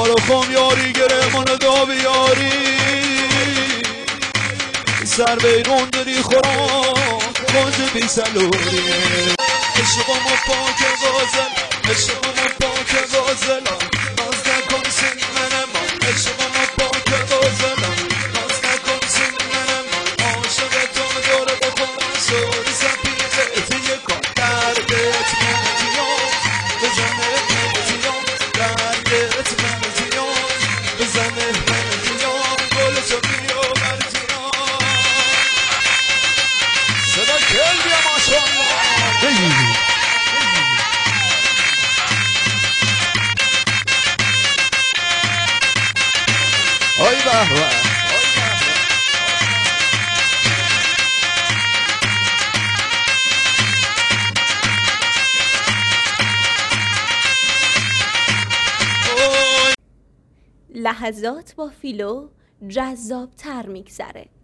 یارو خم یاری گرمون دا بیاری سر بیرون داری خوران کنج بی سلوری عشقم و پاک غازل عشقم و پاک غازل ناز نکن سین منم عشقم و پاک غازل ناز نکن سین منم عاشق تو داره بخورم سوری سپیقه توی کن دردت منتیان بزنه منتیان دردت منتیان بزنه منتیان گل تو بیا برتیان صدا کل بیا ماشاءالله آی به به لحظات با فیلو جذاب تر میگذره.